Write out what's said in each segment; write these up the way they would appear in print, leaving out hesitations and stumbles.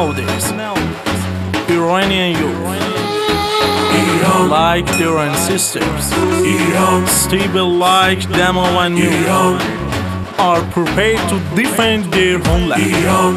nowadays. Iranian youth, like their ancestors, stable like Demo and Mule, are prepared to defend their homeland.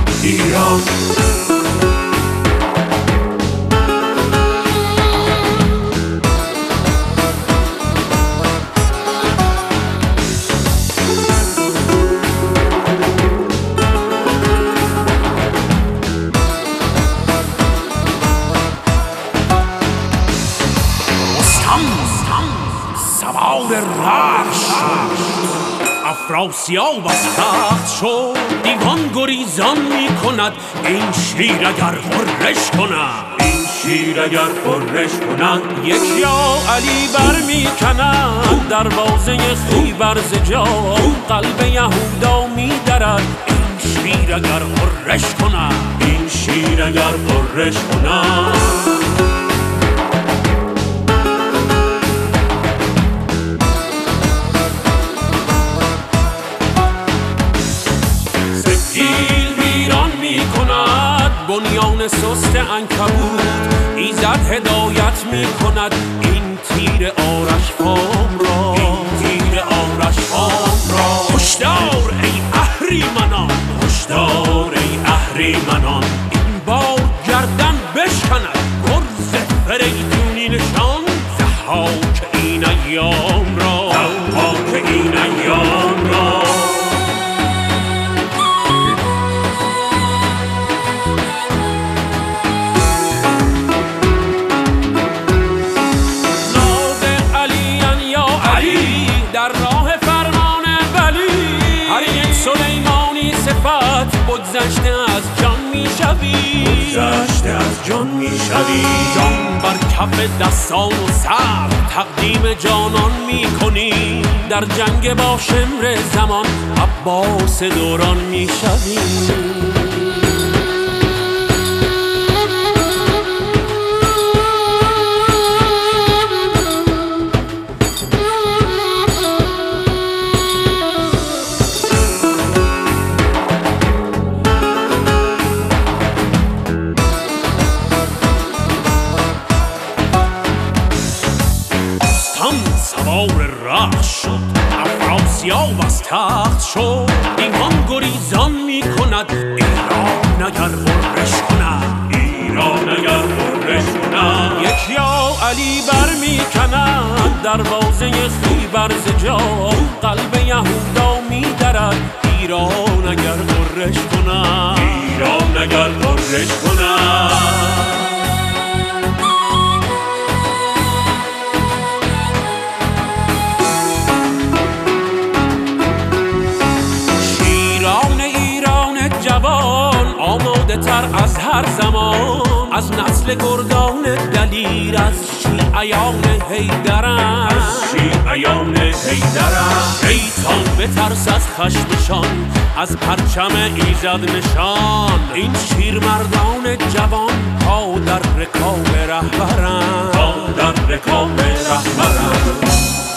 سوار رخش شد افراسیاب از تخت شد دیوان گریزان می کند این شیر اگر غرش کند این شیر اگر غرش کند یکیا علی بر می کند دروازه خیبر ز جا قلب یهودا می درد این شیر اگر غرش کند این شیر اگر غرش کند بنیان سست عنکبوت ایزد هدایت می کند این تیر آرش فام را این تیر آرش فام را هشدار ای اهریمنان هشدار ای اهریمنان این بار گردن بشکند گرز فریدونی نشان ضحاک این ایام را ضحاک این ایام را در راه فرمان ولی هر یک سلیمانی صفت بگذشته از جان میشوی بگذشته از جان میشوی جان بر کف دستان و سر تقدیم جانان میکنی در جنگ با شمر زمان عباس دوران میشوی سوار رخش شد افراسیاب از تخت شد ایمان گریزان می کند ایران اگر غرش کند ایران اگر غرش کند یکیا علی بر می کند دروازه خیبر ز جا قلب یهودا می درد ایران اگر غرش کند ایران اگر غرش کند جوان آماده تر از هر زمان از نسل گردان دلیر از شیعیان حیدرند از شیعیان حیدرند شیطان بترس از خشمشان از پرچم ایزد نشان این شیرمردان جوان پا در رکاب رهبرند پا در رکاب رهبرند